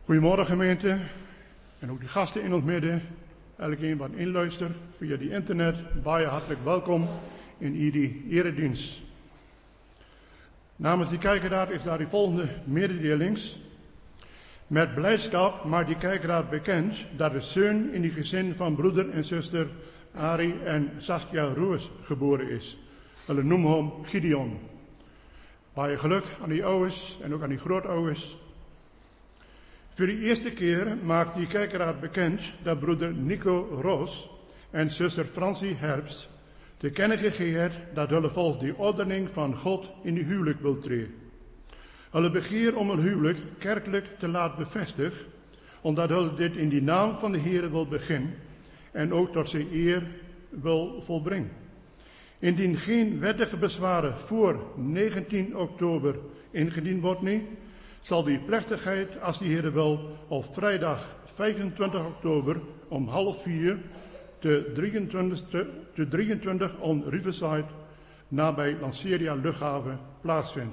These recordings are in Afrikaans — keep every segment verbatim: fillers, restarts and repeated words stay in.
Goedemorgen gemeente en ook de gasten in ons midden. Elkeen wat inluistert via die internet. Baie hartelijk welkom in die eredienst. Namens die kijkerraad is daar die volgende mededelings. Met blijdschap maakt die kijkerraad bekend dat de zoon in die gezin van broeder en zuster Arie en Saskia Roos geboren is. We noemen hem Gideon. Baie geluk aan die ouders en ook aan die grootouders. Voor de eerste keer maakt die kijkerraad bekend dat broeder Nico Roos en zuster Francie Herbst te kennen gegeven dat hulle volgens die ordening van God in de huwelijk wil treden. Hulle begeer om een huwelijk kerkelijk te laten bevestigen, omdat hulle dit in die naam van de Heere wil beginnen en ook tot zijn eer wil volbrengen. Indien geen wettige bezwaren voor negentien oktober ingediend wordt niet, zal die plechtigheid, als de Heere wil, op vrijdag vijfentwintig oktober om half vier te drieëntwintig on Riverside nabij Lanseria luchthaven plaatsvindt.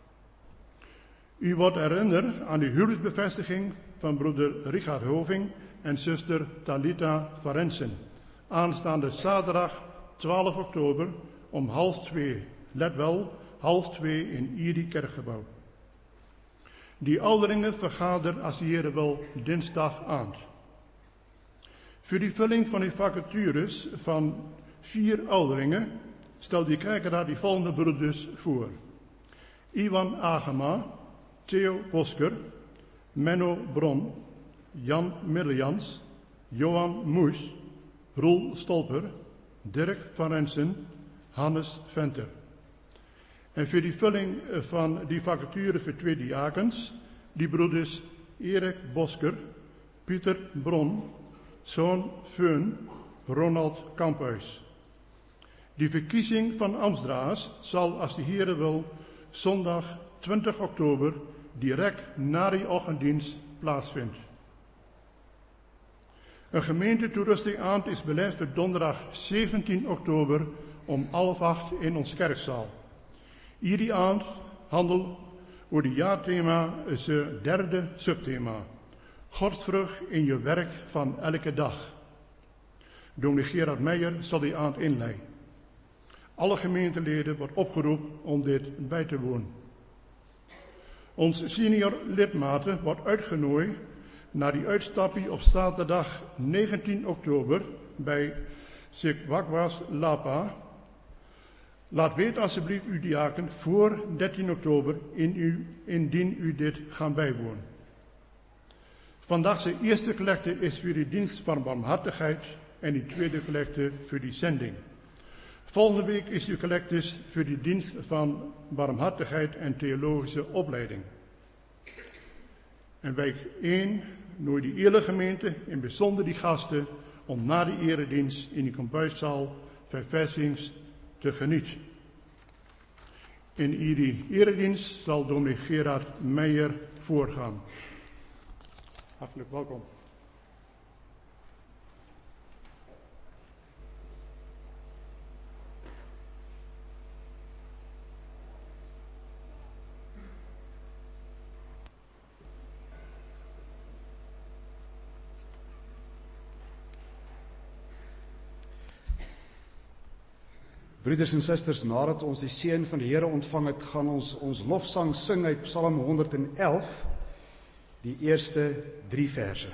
U wordt herinnerd aan de huwelijksbevestiging van broeder Richard Hoving en zuster Talita Varensen. Aanstaande zaterdag twaalf oktober om half twee. Let wel, half twee in Iri kerkgebouw. Die ouderingen vergaderen als de Heere wil dinsdag aan. Voor die vulling van die vacatures van vier ouderingen stelt die kijkerraad die volgende broeders voor. Iwan Agema, Theo Bosker, Menno Bron, Jan Middelijans, Johan Moes, Roel Stolper, Dirk van Rensen, Hannes Venter. En voor die vulling van die vacature voor twee diakens, die broeders Erik Bosker, Pieter Bron, Zoon Feun, Ronald Kamphuis. Die verkiezing van ambtsdragers zal, als de Heere wil, zondag twintig oktober direct na die ochtenddienst plaatsvindt. Een gemeentetoerusting aan is belegd voor donderdag zeventien oktober om half acht in ons kerkzaal. Iedere avond handelt over het jaarthema, zijn derde subthema. Godsvrucht in je werk van elke dag. Dominee Gerard Meijer zal die avond inleiden. Alle gemeenteleden wordt opgeroepen om dit bij te wonen. Ons senior lidmaten wordt uitgenodigd naar die uitstapje op zaterdag negentien oktober bij Sikwakwas Lapa. Laat weten alsjeblieft uw diaken voor dertien oktober in u, indien u dit gaan bijwonen. Vandaag zijn eerste collecte is voor de dienst van barmhartigheid en die tweede collecte voor die zending. Volgende week is uw collectes voor de dienst van barmhartigheid en theologische opleiding. En week één, nooit die hele gemeente, in bijzonder die gasten, om na de eredienst in die kombuiszaal verversingst te genieten. In die eredienst zal dominee Gerard Meijer voorgaan. Hartelijk welkom. Broeders en susters, nadat ons die seën van die Here ontvang het, gaan ons ons lofsang sing uit Psalm honderdelf, die eerste drie verse.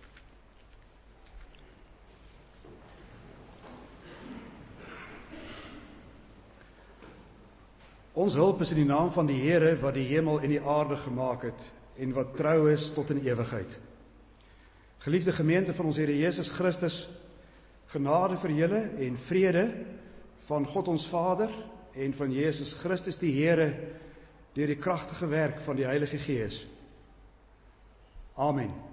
Ons hulp is in die naam van die Here wat die hemel en die aarde gemaak het en wat trou is tot in ewigheid. Geliefde gemeente van ons Here Jesus Christus, genade vir julle en vrede van God ons Vader en van Jesus Christus die Here deur die kragtige werk van die Heilige Gees. Amen.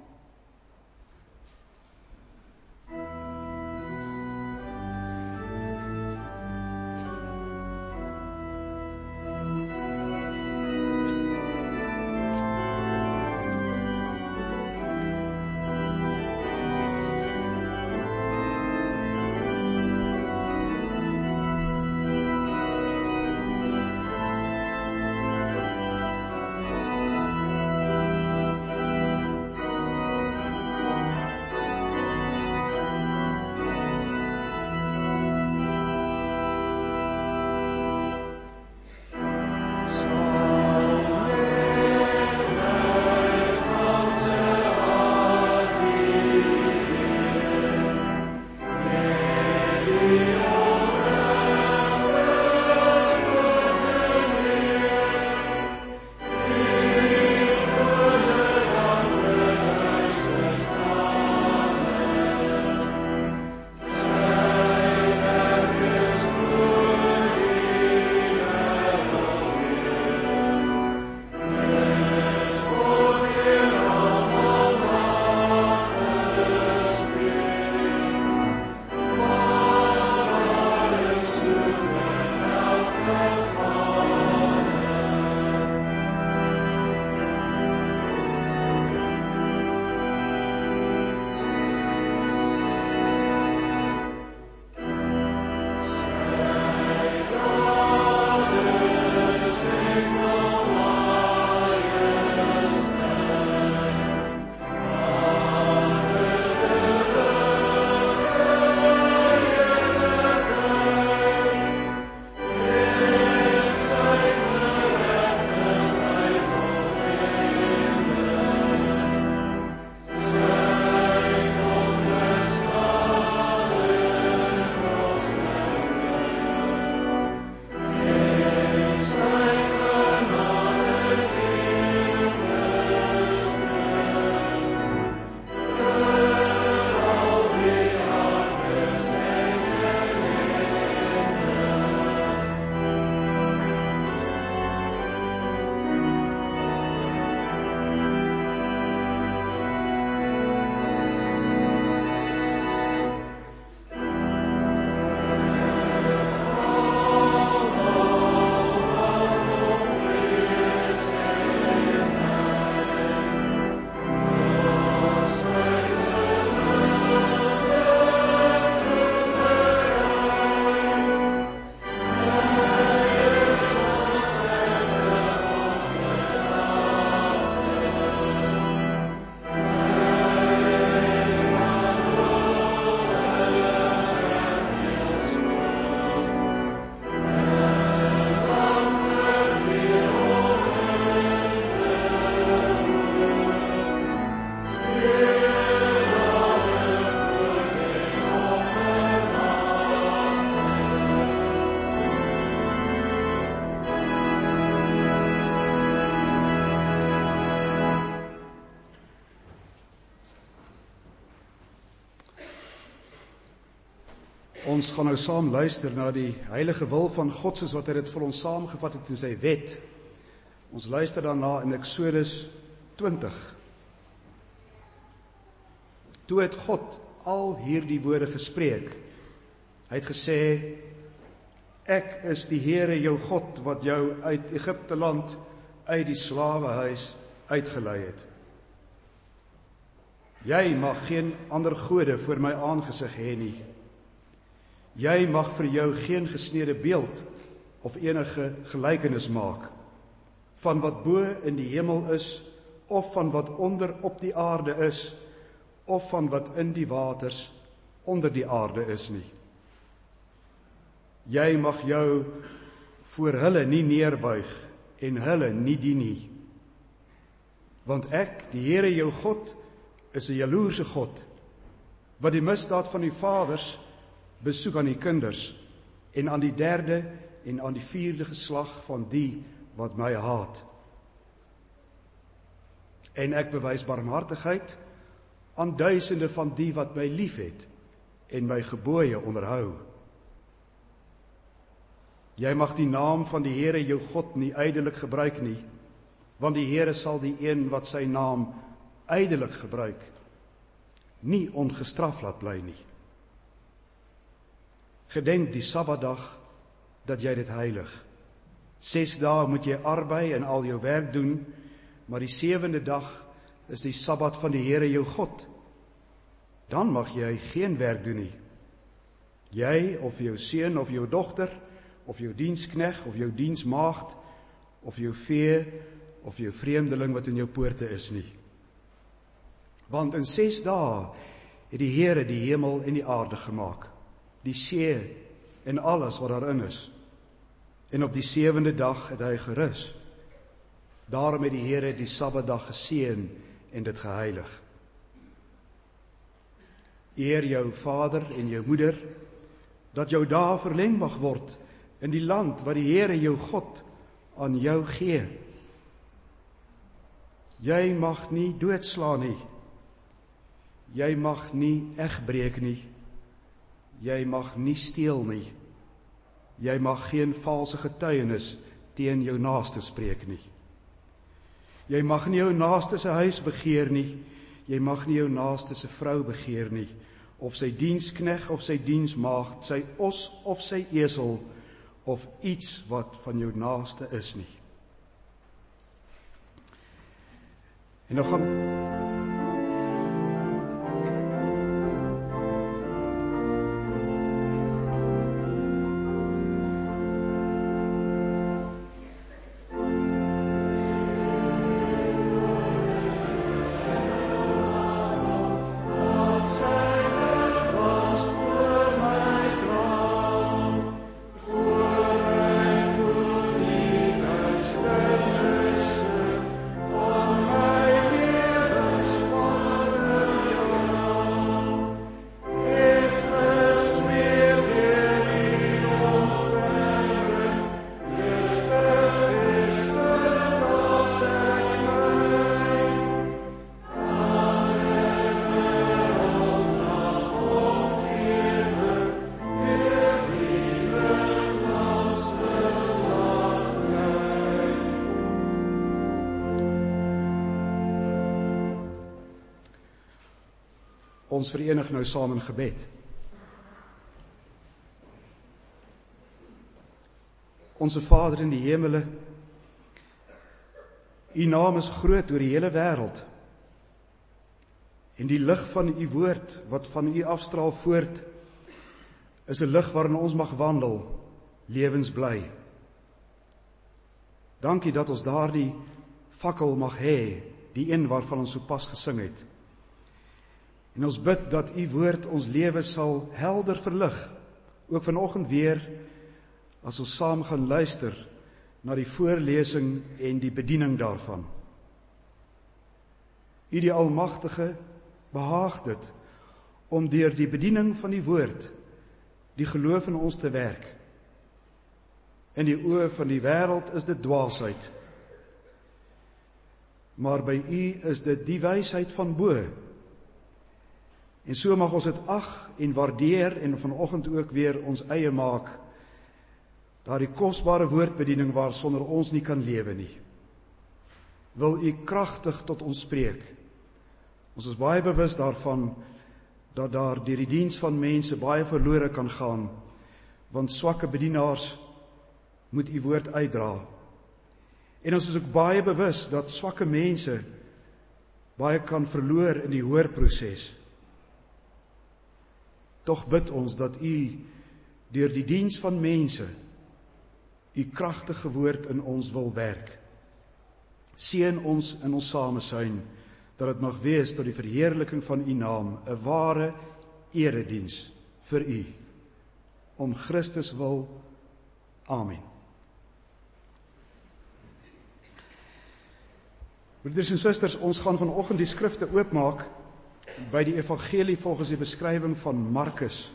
Ons gaan nou saam luister na die heilige wil van God, soos wat hy dit vir ons saamgevat het in sy wet. Ons luister daarna in Eksodus twintig. Toe het God al hierdie woorde gespreek. Hy het gesê, ek is die Here jou God, wat jou uit Egipte land, uit die slawehuis uitgelei het. Jy mag geen ander gode voor my aangesig hê nie. Jy mag vir jou geen gesnede beeld of enige gelykenis maak van wat bo in die hemel is, of van wat onder op die aarde is, of van wat in die waters onder die aarde is nie. Jy mag jou voor hulle nie neerbuig en hulle nie dien nie. Want ek, die Here jou God, is 'n jaloerse God, wat die misdaad van die vaders besoek aan die kinders, en aan die derde en aan die vierde geslag van die wat my haat. En ek bewys barmhartigheid aan duisende van die wat my liefhet en my gebooie onderhou. Jy mag die naam van die Here jou God nie ydelik gebruik nie, want die Here sal die een wat sy naam ydelik gebruik, nie ongestraf laat bly nie. Gedenk die Sabbatdag, dat jy dit heilig. Ses dae moet jy arbei en al jou werk doen, maar die sewende dag is die Sabbat van die Here jou God. Dan mag jy geen werk doen nie. Jy of jou seun of jou dogter, of jou dienskneg of jou diensmaagd, of jou vee, of jou vreemdeling wat in jou poorte is nie. Want in ses dae het die Here die hemel en die aarde gemaak, die see en alles wat daarin is. En op die sewende dag het hy gerus. Daarom het die Here die Sabbatdag geseën en dit geheilig. Eer jou vader en jou moeder, dat jou dae verleng mag word in die land wat die Here jou God aan jou gee. Jy mag nie doodslaan nie. Jy mag nie egbreek nie. Jy mag nie steel nie. Jy mag geen valse getuienis teen jou naaste spreek nie. Jy mag nie jou naaste se huis begeer nie. Jy mag nie jou naaste se vrou begeer nie, of sy dienskneg of sy diensmaagd, sy os of sy esel, of iets wat van jou naaste is nie. En nou gaan ons verenig nou saam in gebed. Onse Vader in die hemele, U naam is groot oor die hele wêreld. En die lig van U woord wat van U afstraal voort, is 'n lig waarin ons mag wandel, lewensbly. Dankie dat ons daardie fakkel mag hê, die een waarvan ons sopas gesing het. En ons bid dat U woord ons lewe sal helder verlig, ook vanoggend weer, as ons saam gaan luister na die voorlesing en die bediening daarvan. U die Almagtige behaag dit om deur die bediening van die woord die geloof in ons te werk. In die oë van die wêreld is dit dwaasheid, maar by U is dit die wysheid van bo. En so mag ons dit ag en waardeer en vanoggend ook weer ons eie maak, daardie kosbare woordbediening waar sonder ons nie kan lewe nie. Wil U kragtig tot ons spreek. Ons is baie bewus daarvan dat daar deur die diens van mense baie verlore kan gaan, want swakke bedienaars moet U woord uitdra. En ons is ook baie bewus dat swakke mense baie kan verloor in die hoorproses. Tog bid ons dat U deur die diens van mense U kragtige woord in ons wil werk. Seën ons in ons samesyn, dat dit mag wees tot die verheerliking van U naam, 'n ware erediens vir U. Om Christus wil. Amen. Broeders en susters, ons gaan vanoggend die skrifte oopmaak by die evangelie volgens die beskrywing van Markus.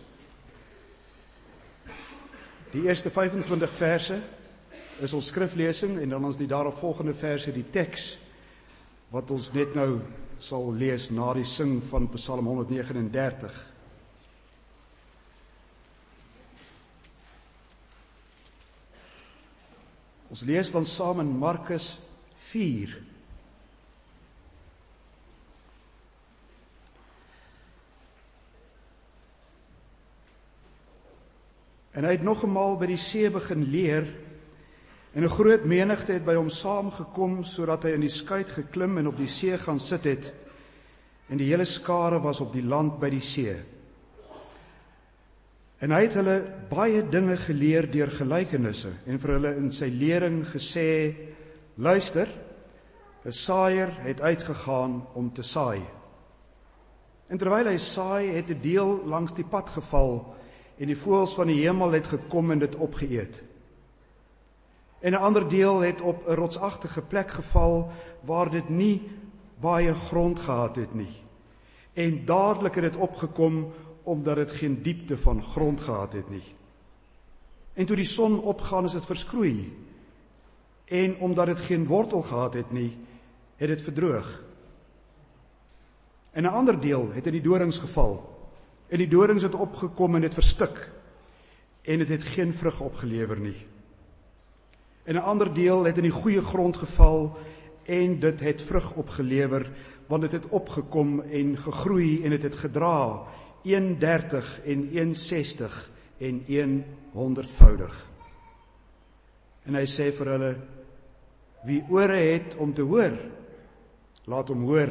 Die eerste vyfentwintig verse is ons skriflesing en dan ons die daaropvolgende verse die teks wat ons net nou sal lees na die sing van Psalm honderdnegenendertig. Ons lees dan saam in Markus vier. En hy het nog eenmaal by die see begin leer, en 'n groot menigte het by hom saamgekom, sodat hy in die skuit geklim en op die see gaan sit het, en die hele skare was op die land by die see. En hy het hulle baie dinge geleer deur gelykenisse, en vir hulle in sy lering gesê, luister, 'n saaier het uitgegaan om te saai. En terwyl hy saai, het 'n deel langs die pad geval, en die voëls van die hemel het gekom en dit opgeëet. En 'n ander deel het op 'n rotsagtige plek geval, waar dit nie baie grond gehad het nie. En dadelik het dit opgekom, omdat dit geen diepte van grond gehad het nie. En toe die son opgaan, is dit verskroei. En omdat dit geen wortel gehad het nie, het dit verdroog. En 'n ander deel het in die dorings geval, en die dorings het opgekom en het verstik, en het het geen vrug opgelewer nie. En 'n ander deel het in die goeie grond geval, en dit het vrug opgelewer, want dit het opgekom en gegroei, en dit het gedra, een dertig en een sestig en een honderdvoudig. En hy sê vir hulle, wie ore het om te hoor, laat hom hoor.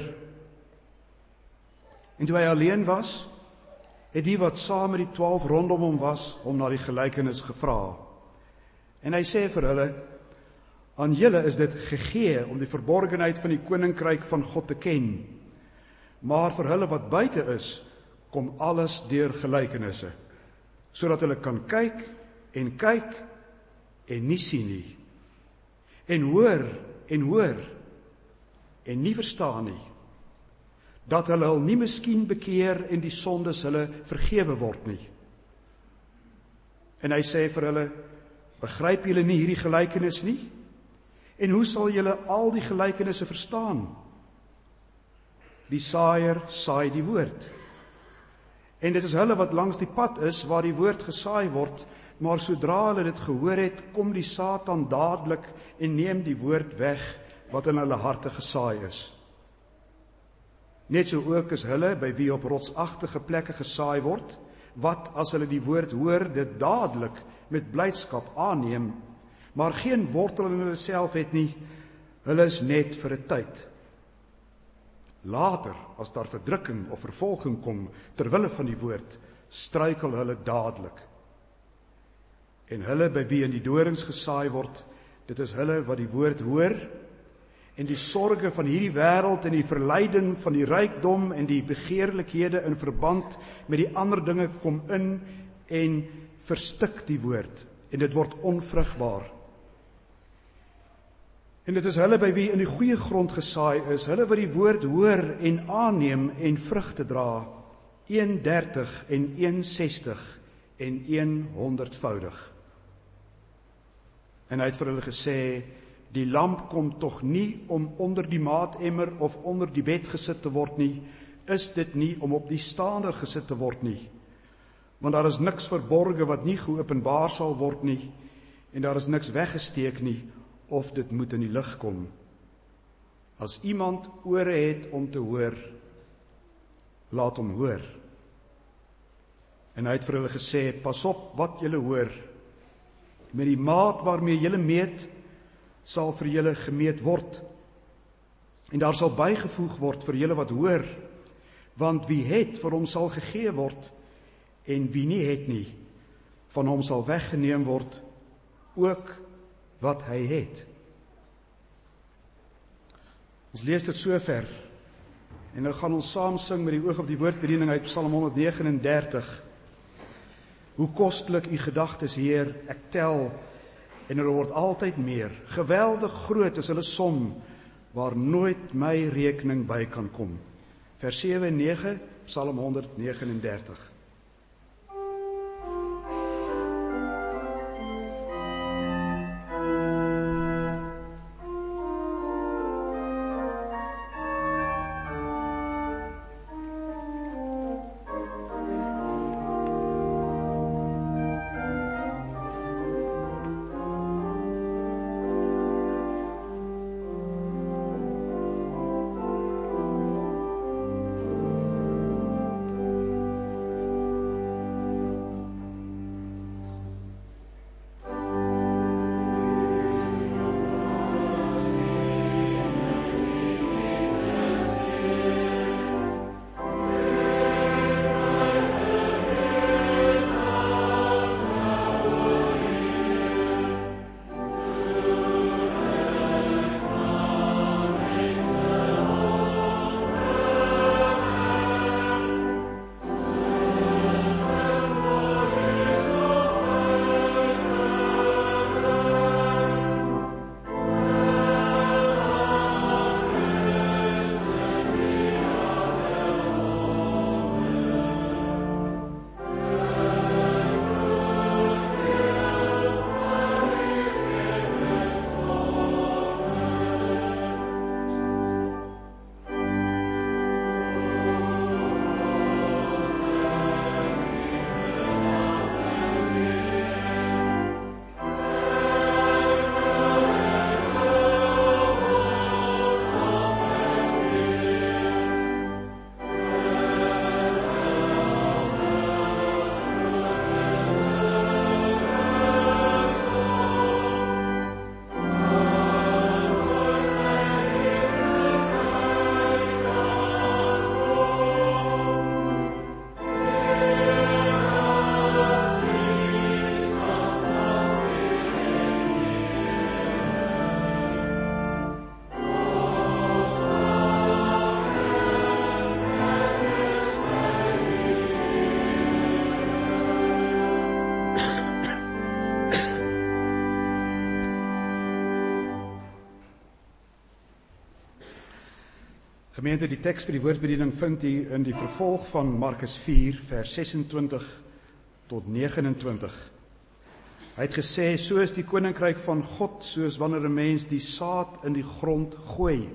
En toe hy alleen was, het die wat saam met die twaalf rondom hom was, hom na die gelykenis gevra. En hy sê vir hulle, aan julle is dit gegee om die verborgenheid van die koninkryk van God te ken, maar vir hulle wat buite is, kom alles deur gelykenisse, sodat hulle kan kyk en kyk en nie sien nie, en hoor en hoor en nie verstaan nie, dat hulle al nie miskien bekeer en die sondes hulle vergewe word nie. En hy sê vir hulle, begryp julle nie hierdie gelykenis nie? En hoe sal julle al die gelykenisse verstaan? Die saaier saai die woord. En dit is hulle wat langs die pad is, waar die woord gesaai word, maar sodra hulle dit gehoor het, kom die Satan dadelik en neem die woord weg, wat in hulle harte gesaai is. Net so ook is hulle, by wie op rotsagtige plekke gesaai word, wat as hulle die woord hoor, dit dadelik met blydskap aanneem, maar geen wortel in hulle self het nie, hulle is net vir 'n tyd. Later, as daar verdrukking of vervolging kom, terwille van die woord, struikel hulle dadelik. En hulle, by wie in die dorings gesaai word, dit is hulle wat die woord hoor, en die sorge van hierdie wêreld en die verleiding van die rykdom en die begeerlikhede in verband met die ander dinge kom in en verstik die woord, en dit word onvrugbaar. En dit is hulle by wie in die goeie grond gesaai is, hulle wat die woord hoor en aanneem en vrugte dra, een dertig en een sestig en een honderdvoudig. En hy het vir hulle gesê, die lamp kom tog nie om onder die maatemmer of onder die bed gesit te word nie, is dit nie om op die staander gesit te word nie, want daar is niks verborge wat nie geopenbaar sal word nie, en daar is niks weggesteek nie, of dit moet in die lig kom. As iemand ore het om te hoor, laat hom hoor. En hy het vir hulle gesê, pas op wat julle hoor, met die maat waarmee julle meet, sal vir julle gemeet word, en daar sal bygevoeg word vir julle wat hoor, want wie het, vir hom sal gegee word, en wie nie het nie, van hom sal weggeneem word, ook wat hy het. Ons lees dit so ver, en nou gaan ons saam sing met die oog op die woordbediening uit Psalm honderd negenendertig. Hoe kostlik u gedagtes, Heer, ek tel, en hulle word altyd meer. Geweldig groot is hulle som, waar nooit my rekening by kan kom. Vers sewe en nege, Psalm honderd negenendertig. Gemeente, die teks vir die woordbediening vind u in die vervolg van Markus vier, vers sesentwintig tot negenentwintig. Hy het gesê, so is die koninkryk van God, soos wanneer 'n mens die saad in die grond gooi.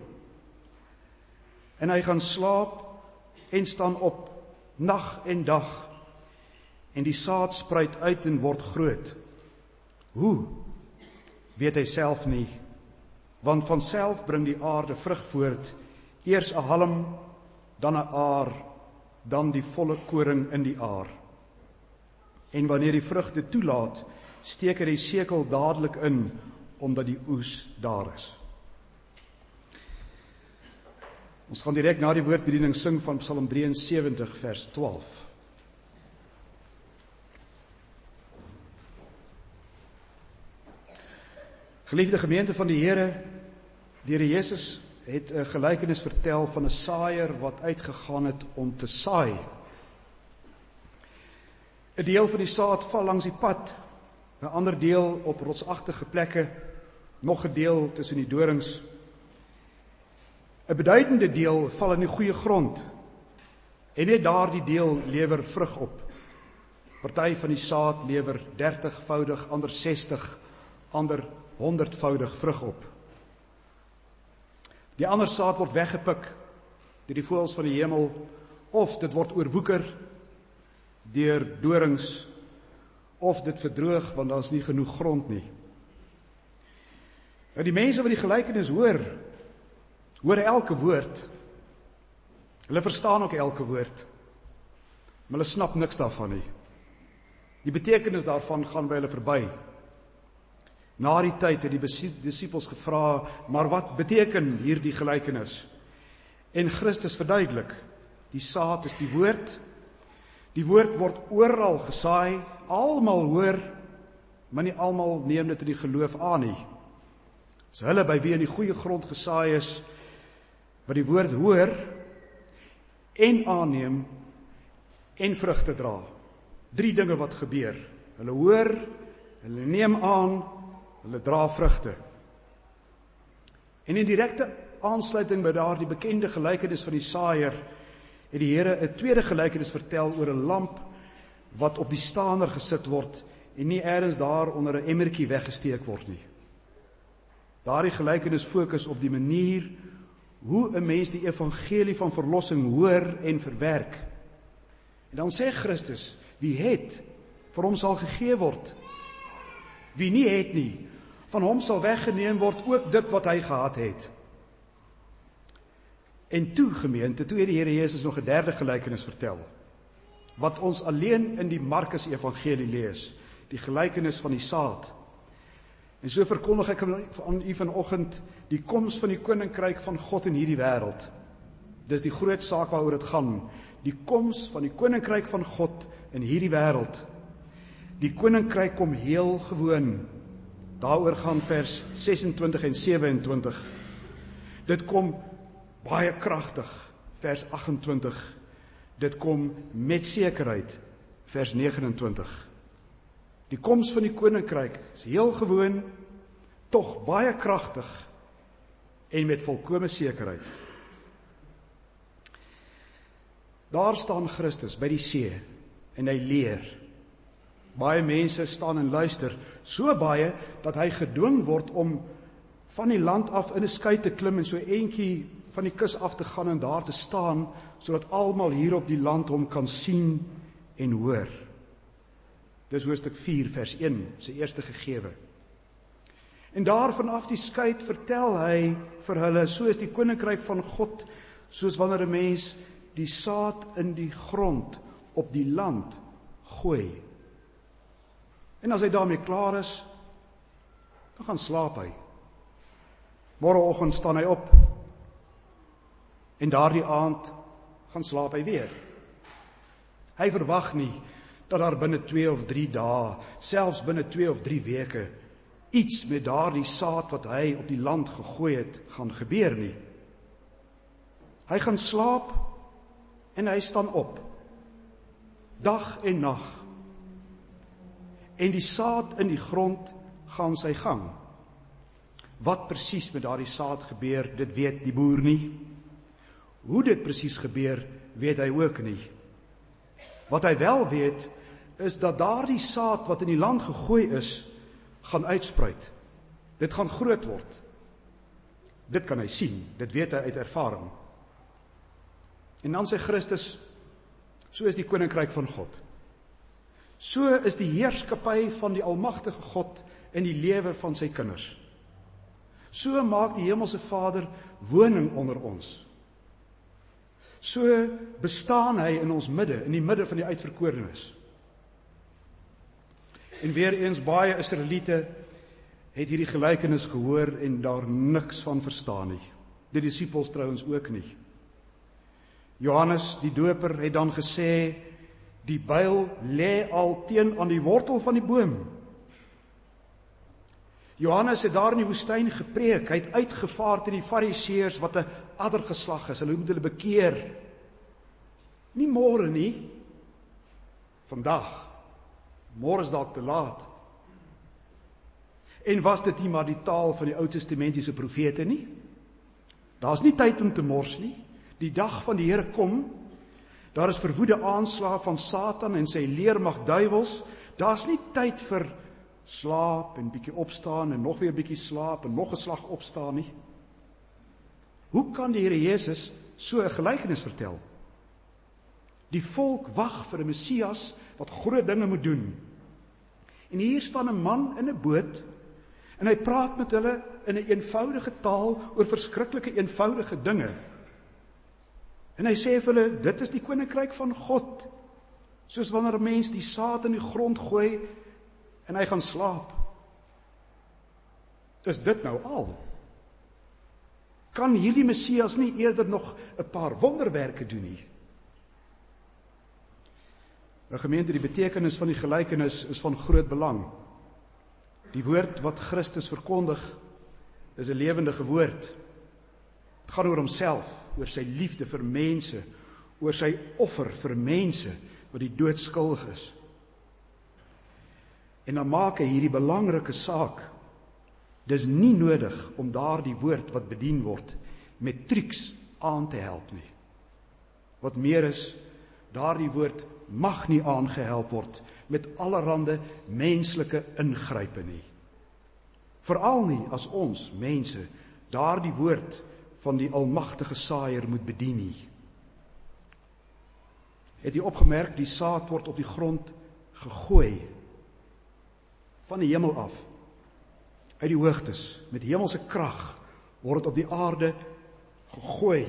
En hy gaan slaap en staan op, nag en dag, en die saad spruit uit en word groot. Hoe? Weet hy self nie, want van self bring die aarde vrug voort, eers 'n halm, dan 'n aar, dan die volle koring in die aar. En wanneer die vrugte toelaat, steek hy die sekel dadelik in, omdat die oes daar is. Ons gaan direk na die woordbediening sing van Psalm drieënsewentig, vers twaalf. Geliefde gemeente van die Here, die Here Jesus het 'n gelykenis vertel van 'n saaier wat uitgegaan het om te saai. 'n Deel van die saad val langs die pad, 'n ander deel op rotsagtige plekke, nog 'n deel tussen die dorings. 'n Beduidende deel val in die goeie grond, en net daardie deel lewer vrug op. Party van die saad lewer dertigvoudig, ander sestig, ander honderdvoudig vrug op. Die ander saad word weggepik deur die voëls van die hemel, of dit word oorwoeker deur dorings, of dit verdroog, want daar is nie genoeg grond nie. En die mense wat die gelykenis hoor, hoor elke woord, hulle verstaan ook elke woord, maar hulle snap niks daarvan nie. Die betekenis daarvan gaan by hulle verby. Na die tyd het die disippels gevra, maar wat beteken hierdie gelykenis? En Christus verduidelik, die saad is die woord, die woord word oral gesaai, almal hoor, maar nie almal neem dit in die geloof aan nie. So hulle by wie in die goeie grond gesaai is, wat die woord hoor, en aanneem, en vrugte dra. Drie dinge wat gebeur. Hulle hoor, hulle neem aan, hulle dra vrugte. En in direkte aansluiting by daardie bekende gelykenis van die saaier, het die Here 'n tweede gelykenis vertel oor 'n lamp wat op die staander gesit word en nie eers daar onder 'n emmertjie weggesteek word nie. Daardie gelykenis fokus op die manier hoe 'n mens die evangelie van verlossing hoor en verwerk. En dan sê Christus, wie het, vir hom sal gegee word. Wie nie het nie, van hom sal weggeneem word ook dit wat hy gehad het. En toe gemeente, toe het die Here Jesus nog 'n derde gelykenis vertel, wat ons alleen in die Markus evangelie lees, die gelykenis van die saad. En so verkondig ek aan u vanoggend die koms van die koninkryk van God in hierdie wêreld. Dis die groot saak waaroor dit gaan, die koms van die koninkryk van God in hierdie wêreld. Die koninkryk kom heel gewoon. Daaroor gaan vers sesentwintig en sewe-en-twintig. Dit kom baie kragtig, vers agt-en-twintig. Dit kom met sekerheid, vers negen-en-twintig. Die koms van die koninkryk is heel gewoon, tog baie kragtig en met volkome sekerheid. Daar staan Christus by die see en hy leer. Baie mense staan en luister, so baie dat hy gedwing word om van die land af in 'n skei te klim en so eentjie van die kus af te gaan en daar te staan, sodat almal hier op die land hom kan sien en hoor. Dis hoofstuk vier vers een, sy eerste gegewe. En daar vanaf die skei vertel hy vir hulle, so is die koninkryk van God, soos wanneer 'n mens die saad in die grond op die land gooi. En as hy daarmee klaar is, dan gaan slaap hy. Môreoggend staan hy op. En daardie aand gaan slaap hy weer. Hy verwag nie dat daar binne twee of drie dae, selfs binne twee of drie weke, iets met daardie saad wat hy op die land gegooi het, gaan gebeur nie. Hy gaan slaap en hy staan op. Dag en nag. En die saad in die grond gaan sy gang. Wat presies met daardie saad gebeur, dit weet die boer nie. Hoe dit presies gebeur, weet hy ook nie. Wat hy wel weet, is dat daardie saad wat in die land gegooi is, gaan uitspruit. Dit gaan groot word. Dit kan hy sien, dit weet hy uit ervaring. En dan sê Christus, so is die koninkryk van God. So is die heerskappy van die almagtige God in die lewe van sy kinders. So maak die hemelse Vader woning onder ons. So bestaan hy in ons midde, in die midde van die uitverkorenes. En weer eens baie Israeliete het hierdie gelykenis gehoor en daar niks van verstaan nie. Die disippels trouens ook nie. Johannes die doper het dan gesê, die byl lê al teen aan die wortel van die boom. Johannes het daar in die woestyn gepreek, hy het uitgevaar teen die fariseërs wat 'n addergeslag is, hulle moet hulle bekeer. Nie môre nie, vandag. Môre is dalk te laat. En was dit nie maar die taal van die Ou Testamentiese profete nie? Daar's nie tyd om te mors nie. Die dag van die Here kom. Daar is verwoede aanslae van Satan en sy leermag duiwels. Daar's nie tyd vir slaap en bietjie opstaan en nog weer bietjie slaap en nog 'n slag opstaan nie. Hoe kan die Here Jesus so 'n gelykenis vertel. Die volk wag vir 'n Messias wat groot dinge moet doen. En hier staan 'n man in 'n boot en hy praat met hulle in 'n eenvoudige taal oor verskriklike eenvoudige dinge. En hy sê vir hulle, dit is die koninkryk van God. Soos wanneer 'n mens die saad in die grond gooi en hy gaan slaap. Is dit nou al? Kan hierdie Messias nie eerder nog 'n paar wonderwerke doen nie? 'n Gemeente, die betekenis van die gelykenis is van groot belang. Die woord wat Christus verkondig is 'n lewendige woord. Het gaan oor homself, oor sy liefde vir mense, oor sy offer vir mense wat die dood skuldig is. En dan maak hy hierdie belangrike saak. Dis nie nodig om daardie woord wat bedien word met triks aan te help nie. Wat meer is, daardie woord mag nie aangehelp word met allerhande menslike ingrype nie. Veral nie as ons mense daardie woord van die almagtige saaier moet bedien nie. Het jy opgemerk, die saad word op die grond gegooi van die hemel af, uit die hoogtes, met hemelse krag word op die aarde gegooi.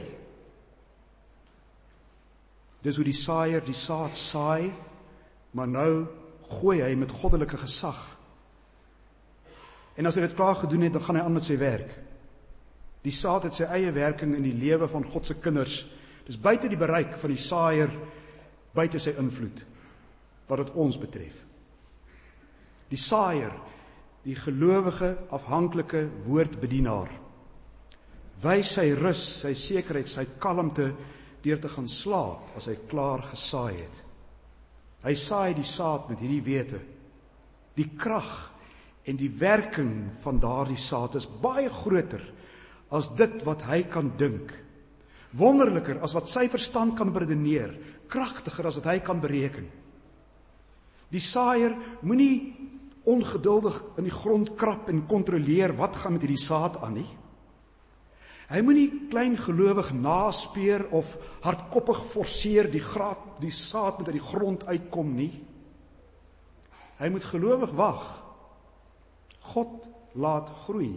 Dis hoe die saaier die saad saai, maar nou gooi hy met goddelike gesag. En as hy dit klaar gedoen het, dan gaan hy aan met sy werk. Die saad het sy eie werking in die lewe van God se kinders. Dis buite die bereik van die saaier, buite sy invloed, wat dit ons betref. Die saaier, die gelowige, afhanklike woordbedienaar, wys sy rus, sy sekerheid, sy kalmte, deur te gaan slaap as hy klaar gesaai het. Hy saai die saad met hierdie wete. Die krag en die werking van daardie saad is baie groter as dit wat hy kan dink. Wonderliker as wat sy verstand kan beredeneer, kragtiger as wat hy kan bereken. Die saaier moenie ongeduldig in die grond krap en kontroleer wat gaan met hierdie saad aan nie. Hy moenie klein gelowig naspeur of hardkoppig forceer die, graad, die saad moet uit die grond uitkom nie. Hy moet gelowig wag. God laat groei.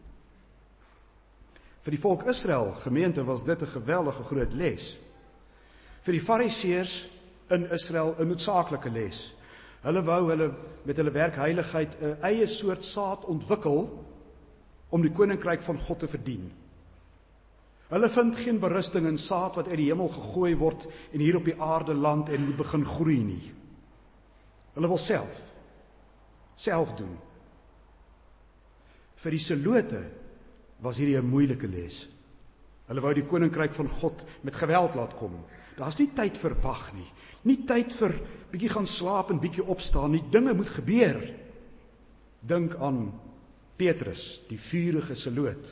Vir die volk Israel, gemeente, was dit 'n geweldige groot les. Vir die Fariseërs in Israel 'n noodsaaklike les. Hulle wou hulle met hulle werkheiligheid 'n eie soort saad ontwikkel om die koninkryk van God te verdien. Hulle vind geen berusting in saad wat uit die hemel gegooi word en hier op die aarde land en moet begin groei nie. Hulle wil self, self doen. Vir die Selote was hierdie 'n moeilike les. Hulle wou die koninkryk van God met geweld laat kom. Daar's nie tyd vir wag nie. Nie tyd vir bietjie gaan slaap en bietjie opstaan nie. Dinge moet gebeur. Dink aan Petrus, die vurige Seloot.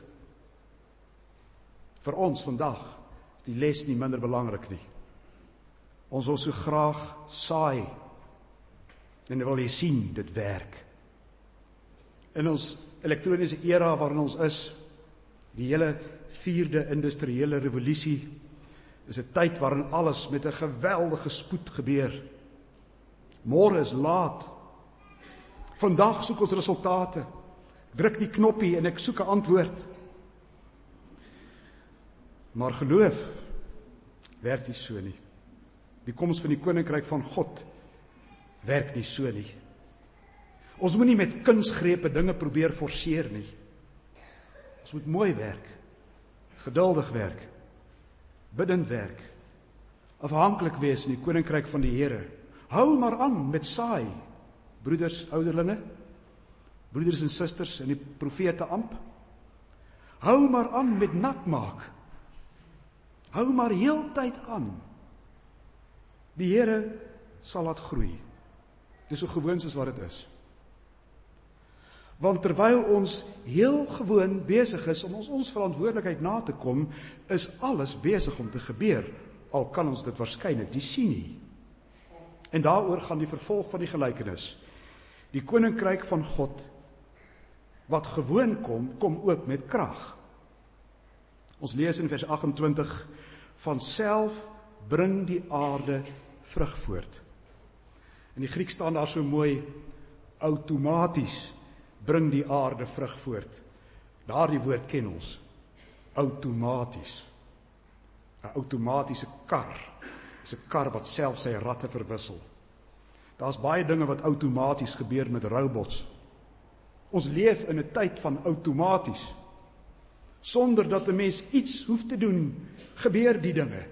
Vir ons vandag is die les nie minder belangrik nie. Ons wil so graag saai en wil jy sien, dit werk. In ons elektroniese era waarin ons is, die hele vierde industriële revolusie, is 'n tyd waarin alles met 'n geweldige spoed gebeur. Môre is laat. Vandag soek ons resultate. Ek druk die knoppie en ek soek 'n antwoord. Maar geloof werk nie so nie. Die koms van die koninkryk van God werk nie so nie. Ons moet nie met kunsgrepe dinge probeer forceer nie. Ons moet mooi werk, geduldig werk, bidend werk, afhanklik wees in die koninkryk van die Here. Hou maar aan met saai, broeders, ouderlinge, broeders en susters in die profete amp. Hou maar aan met nat maak. Hou maar heeltyd aan. Die Here sal laat groei. Dis so gewoon soos wat dit is. Want terwyl ons heel gewoon besig is om ons, ons verantwoordelikheid na te kom, is alles besig om te gebeur, al kan ons dit waarskynlik nie sien nie. En daaroor gaan die vervolg van die gelykenis. Die koninkryk van God, wat gewoon kom, kom ook met krag. Ons lees in vers agt en twintig, Van self bring die aarde vrug voort. In die Griek staan daar so mooi, outomaties bring die aarde vrug voort. Daardie woord ken ons, outomaties. 'n Outomatiese kar is 'n kar wat self sy ratte verwissel. Daar's baie dinge wat outomaties gebeur met robots. Ons leef in 'n tyd van outomaties. Sonder dat 'n mens iets hoef te doen, gebeur die dinge.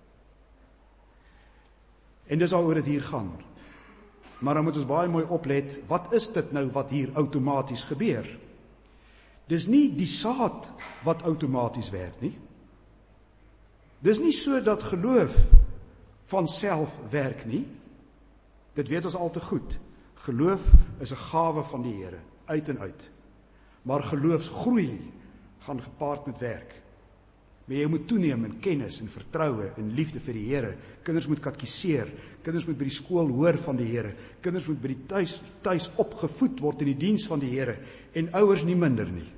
En dis waaroor dit hier gaan. Maar dan moet ons baie mooi oplet, wat is dit nou wat hier outomaties gebeur? Dis nie die saad wat outomaties werk nie. Dis nie so dat geloof van self werk nie. Dit weet ons al te goed. Geloof is 'n gawe van die Here, uit en uit. Maar geloofsgroei gaan gepaard met werk. Maar jy moet toeneem in kennis en vertroue en liefde vir die Here. Kinders moet katkiseer, kinders moet by die skool hoor van die Here, kinders moet by die tuis, tuis opgevoed word in die diens van die Here, en ouers nie minder nie.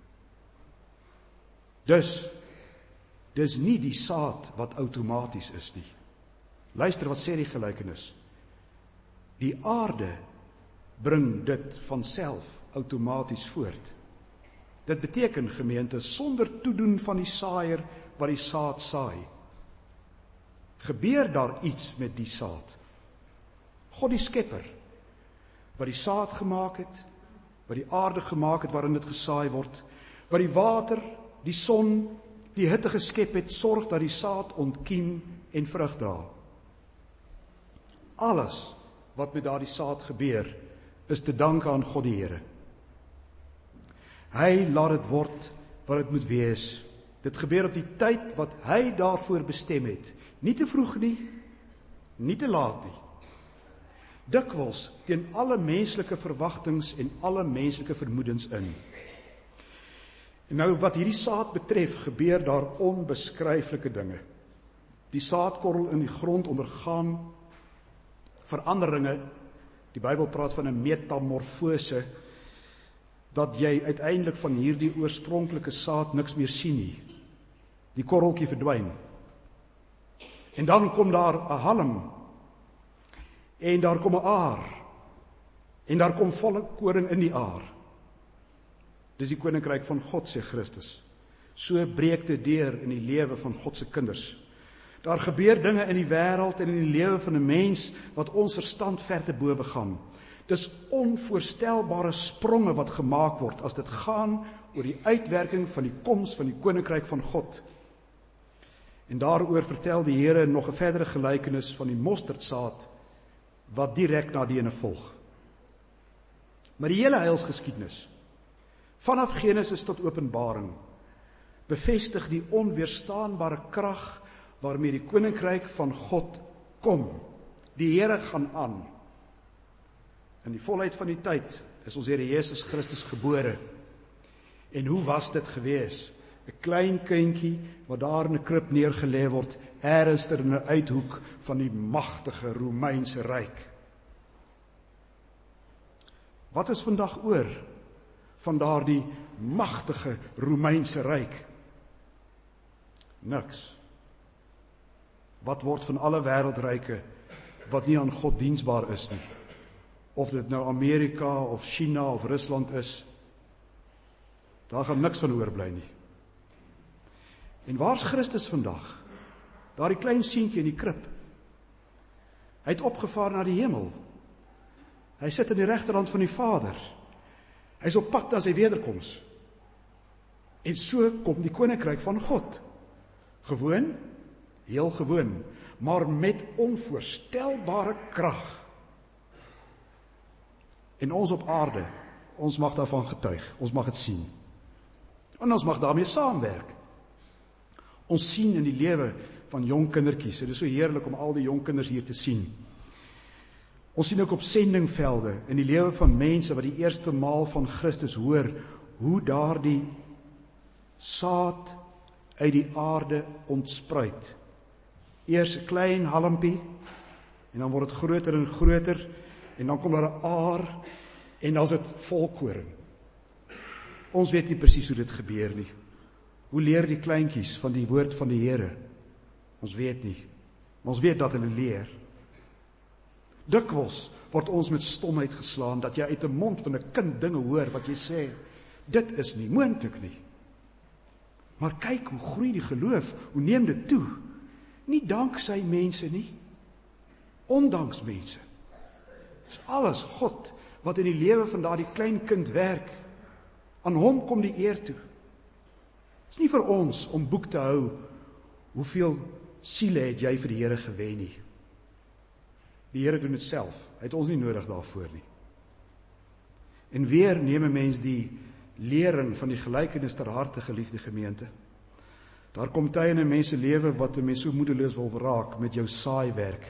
Dus, dis nie die saad wat outomaties is nie. Luister wat sê die gelykenis. Die aarde bring dit van self outomaties voort. Dit beteken, gemeente, sonder toedoen van die saaier wat die saad saai, gebeur daar iets met die saad. God die skepper, wat die saad gemaak het, wat die aarde gemaak het waarin dit gesaai word, wat die water, die son, die hitte geskep het, sorg dat die saad ontkiem en vrug dra. Alles wat met daardie saad gebeur, is te danke aan God die Here. Hy laat dit word wat dit moet wees. Dit gebeur op die tyd wat hy daarvoor bestem het. Nie te vroeg nie, nie te laat nie. Dikwels teen alle menslike verwagtings en alle menslike vermoedens in. En nou wat hierdie saad betref, gebeur daar onbeskryflike dinge. Die saadkorrel in die grond ondergaan veranderinge. Die Bybel praat van 'n metamorfose, dat jy uiteindelik van hierdie oorspronklike saad niks meer sien nie. Die korreltjie verdwyn. En dan kom daar 'n halm, en daar kom 'n aar, en daar kom volle koring in die aar. Dis die koninkryk van God, sê Christus. So breek dit deur in die lewe van God se kinders. Daar gebeur dinge in die wêreld en in die lewe van 'n mens wat ons verstand ver te bowe gaan. Dis onvoorstelbare spronge wat gemaak word as dit gaan oor die uitwerking van die koms van die koninkryk van God. En daaroor vertel die Here nog 'n verdere gelykenis van die mosterdsaad wat direk na die ene volg. Maar die hele heilsgeskiedenis, vanaf Genesis tot Openbaring, bevestig die onweerstaanbare krag waarmee die koninkryk van God kom. Die Here gaan aan. In die volheid van die tyd is ons Here Jesus Christus gebore. En hoe was dit gewees? 'n Klein kindjie wat daar in 'n krib neergelê word, ergens in 'n uithoek van die magtige Romeinse ryk. Wat is vandag oor van daardie magtige Romeinse ryk? Niks. Wat word van alle wêreldryke wat nie aan God diensbaar is nie? Of dit nou Amerika of China of Rusland is, daar gaan niks van oorbly nie. En waar's Christus vandag? Daardie klein seentjie in die krib. Hy het opgevaar na die hemel. Hy sit aan die regterhand van die Vader. Hy is op pad na sy wederkoms. En so kom die koninkryk van God. Gewoon, heel gewoon, maar met onvoorstelbare krag. En ons op aarde, ons mag daarvan getuig, ons mag het sien. En ons mag daarmee saamwerk. Ons sien in die lewe van jong kindertjies, dit is so heerlik om al die jong kinders hier te sien. Ons sien ook op sendingvelde, in die lewe van mense wat die eerste maal van Christus hoor, hoe daardie saad uit die aarde ontspruit. Eers 'n klein halmpie, en dan word dit groter en groter, en dan kom daar 'n aar, en dan is dit volkoring. Ons weet nie presies hoe dit gebeur nie. Hoe leer die kleintjies van die woord van die Here? Ons weet nie. Ons weet dat hulle leer. Dikwels word ons met stomheid geslaan, dat jy uit die mond van 'n kind dinge hoor, wat jy sê, dit is nie moontlik nie. Maar kyk hoe groei die geloof, hoe neem dit toe. Nie danksy mense nie, ondanks mense. Dis alles God, wat in die lewe van daardie klein kind werk. Aan hom kom die eer toe. Dis nie vir ons om boek te hou, hoeveel siele het jy vir die Here gewen nie. Die Here doen dit self, hy het ons nie nodig daarvoor nie. En weer neem 'n mens die lering van die gelykenis ter harte, geliefde gemeente. Daar kom tye in 'n mens se lewe wat 'n mens so moedeloos wil raak met jou saaiwerk.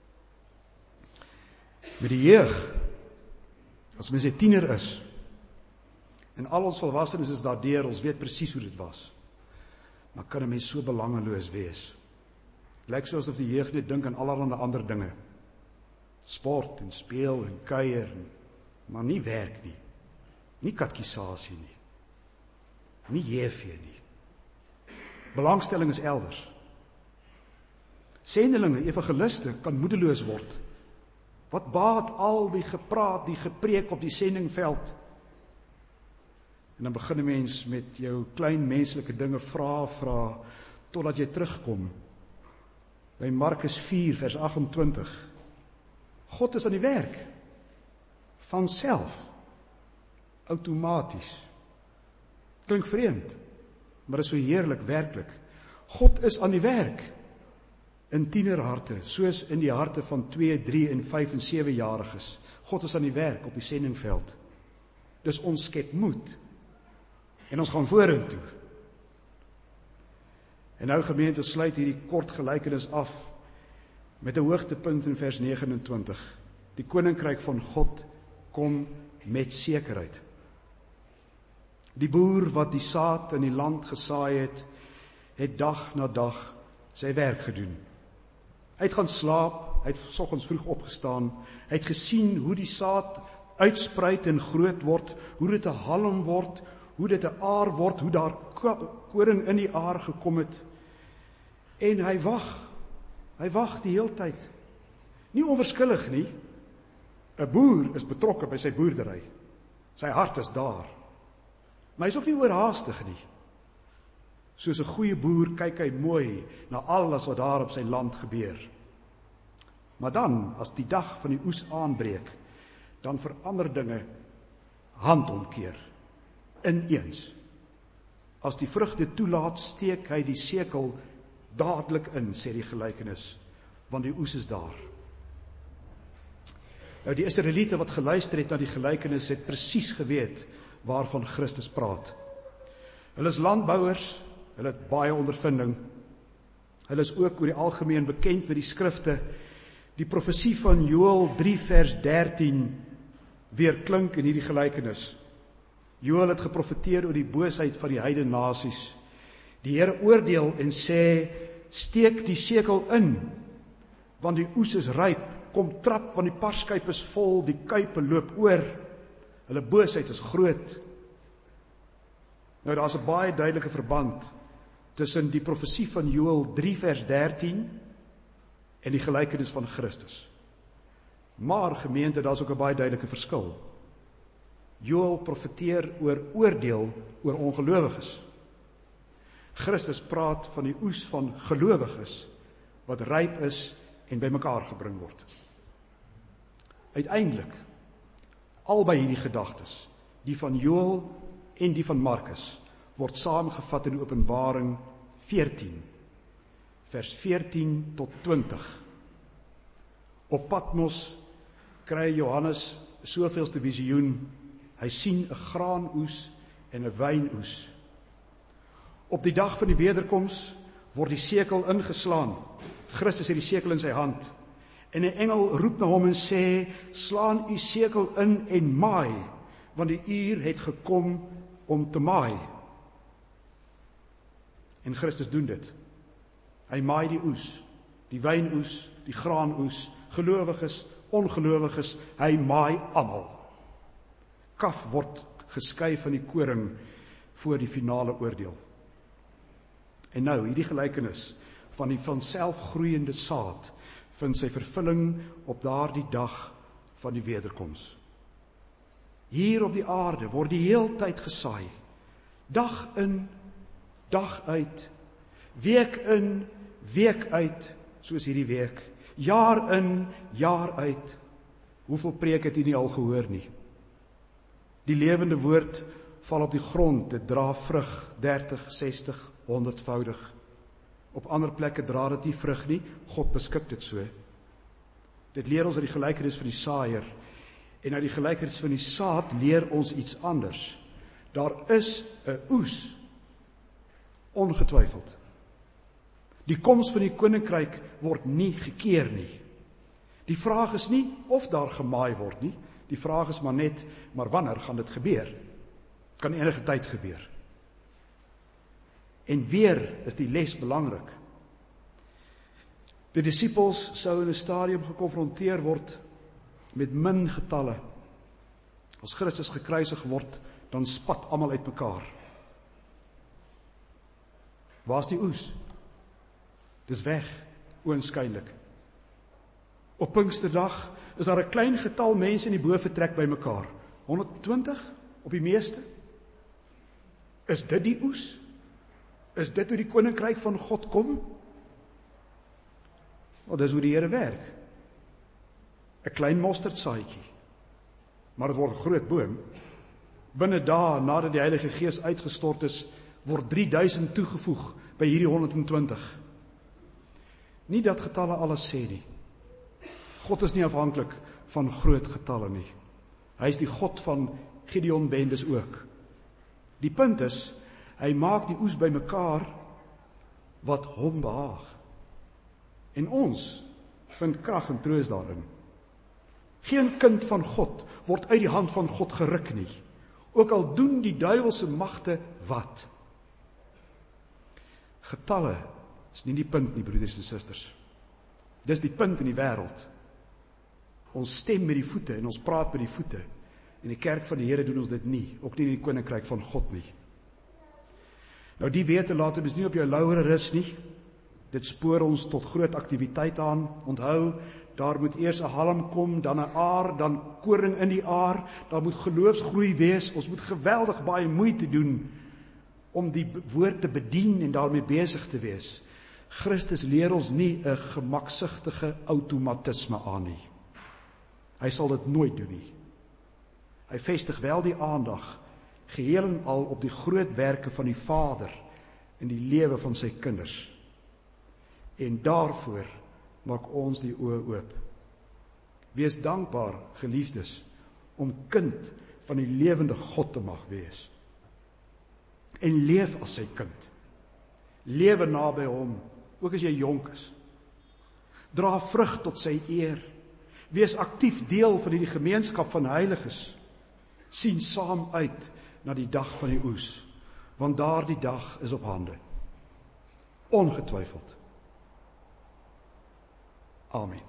Met die jeug, as mens 'n tiener is, en al ons volwassenes is daardeur, ons weet presies hoe dit was, maar kan 'n mens so belangeloos wees. Lyk so asof die jeug net dink aan allerlei ander dinge. Sport en speel en kuier, maar nie werk nie. Nie katekisasie nie. Nie J V nie. Belangstelling is elders. Sendelinge, evangeliste kan moedeloos word. Wat baat al die gepraat, die gepreek op die sendingveld? En dan begin 'n mens met jou klein menslike dinge vra, vra, totdat jy terugkom by Markus vier vers agt-en-twintig. God is aan die werk, vanself, outomaties. Klink vreemd, maar is so heerlik, werklik. God is aan die werk, in tienerharte, soos in die harte van twee, drie en vyf en sewe jariges. God is aan die werk op die sendingveld. Dus ons skep moed, en ons gaan vorentoe. En nou gemeente, sluit hierdie kort gelykenis af met 'n hoogtepunt in vers negenentwintig. Die koninkryk van God kom met sekerheid. Die boer wat die saad in die land gesaai het, het dag na dag sy werk gedoen. Hy het gaan slaap, hy het soggens vroeg opgestaan, hy het gesien hoe die saad uitspruit en groot word, hoe dit 'n halm word, hoe dit 'n aar word, hoe daar koring in die aar gekom het. En hy wag, hy wag die heeltyd. Nie onverskillig nie. 'n Boer is betrokke by sy boerdery. Sy hart is daar. Maar hy is ook nie oorhaastig nie. Soos 'n goeie boer kyk hy mooi na alles wat daar op sy land gebeur. Maar dan, as die dag van die oes aanbreek, dan verander dinge handomkeer. Ineens. As die vrugte toelaat, steek hy die sekel dadelik in, sê die gelykenis, want die oes is daar. Nou die Israeliete wat geluister het na die gelykenis, het presies geweet waarvan Christus praat. Hulle is landbouers, hulle het baie ondervinding. Hulle is ook oor die algemeen bekend met die skrifte. Die profesie van Joël drie vers dertien weer klink in hierdie gelykenis. Joël het geprofeteer oor die boosheid van die heidene nasies. Die Here oordeel en sê, steek die sekel in, want die oes is ryp, kom trap, want die parskuip is vol, die kuipe loop oor, hulle boosheid is groot. Nou, daar is 'n baie duidelike verband tussen die profesie van Joël drie vers dertien en die gelykenis van Christus. Maar gemeente, daar is ook 'n baie duidelike verskil. Joël profeteer oor oordeel oor ongelowiges. Christus praat van die oes van gelowiges wat ryp is en bymekaar gebring word. Uiteindelik, albei hierdie gedagtes, die van Joël en die van Markus, word saamgevat in Openbaring veertien, vers veertien tot twintig. Op Patmos kry Johannes soveelste visioen. Hy sien 'n graanoes en 'n wynoes. Op die dag van die wederkoms word die sekel ingeslaan. Christus het die sekel in sy hand. En 'n engel roep na hom en sê, slaan u sekel in en maai, want die uur het gekom om te maai. En Christus doen dit. Hy maai die oes, die wynoes, die graanoes, gelowiges, ongelowiges, hy maai almal. Kaf word geskei van die koring voor die finale oordeel. En nou, hierdie gelykenis van die vanself groeiende saad vind sy vervulling op daardie dag van die wederkoms. Hier op die aarde word die heeltyd gesaai, dag in, dag uit, week in, week uit, soos hierdie week, jaar in, jaar uit. Hoeveel preek het u nie al gehoor nie? Die lewende woord val op die grond, dit dra vrug, dertig, sestig, honderdvoudig. Op ander plekke dra dit nie vrug nie, God beskik dit so. Dit leer ons uit die gelykenis van die saaier, en uit die gelykenis van die saad leer ons iets anders. Daar is 'n oes, ongetwyfeld. Die koms van die koninkryk word nie gekeer nie. Die vraag is nie of daar gemaai word nie, die vraag is maar net, maar wanneer gaan dit gebeur? Kan enige tyd gebeur. En weer is die les belangrik. Die disippels sou in 'n stadium gekonfronteer word met min getalle. As Christus gekruisig word, dan spat almal uitmekaar. Waar is die oes? Dis weg, oënskynlik. Op Pinksterdag is daar 'n klein getal mense in die boefretrek bymekaar. honderdtwintig op die meeste. Is dit die oes? Is dit hoe die koninkryk van God kom? Wel, dis hoe die Here werk. 'n Klein mosterdsaadjie, maar dit word 'n groot boom. Binne dae nadat die Heilige Gees uitgestort is, word drie duisend toegevoeg by hierdie honderdtwintig. Nie dat getalle alles sê nie. God is nie afhanklik van groot getalle nie. Hy is die God van Gideon bendes ook. Die punt is, hy maak die oes bymekaar wat hom behaag. En ons vind krag en troos daarin. Geen kind van God word uit die hand van God geruk nie, ook al doen die duiwelse magte wat. Getalle is nie die punt nie, broeders en susters. Dis die punt in die wêreld. Ons stem met die voete en ons praat met die voete. In die kerk van die Here doen ons dit nie, ook nie in die koninkryk van God nie. Nou die wete laat ons nie op jou laure rus nie. Dit spoor ons tot groot aktiwiteit aan. Onthou, daar moet eers 'n halm kom, dan 'n aar, dan koring in die aar. Daar moet geloofsgroei wees. Ons moet geweldig baie moeite doen om die woord te bedien en daarmee besig te wees. Christus leer ons nie 'n gemaksigtige outomatisme aan nie. Hy sal dit nooit doen nie. Hy vestig wel die aandag, geheel en al op die groot werke van die Vader in die lewe van sy kinders. En daarvoor maak ons die oë oop. Wees dankbaar, geliefdes, om kind van die lewende God te mag wees. En leef as sy kind. Lewe naby hom, ook as jy jonk is. Dra vrug tot sy eer. Wees aktief deel van die gemeenskap van heiliges. Sien saam uit na die dag van die oes, want daardie dag is op hande. Ongetwyfeld. Amen.